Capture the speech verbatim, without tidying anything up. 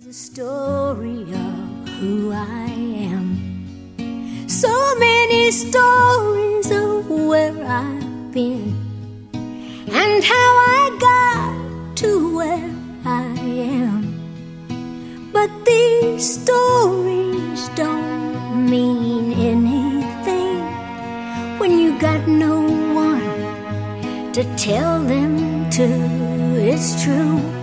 a story of who I am. So many stories of where I've been and how I got to where I am. But these stories don't mean anything when you got no one to tell them to. It's true.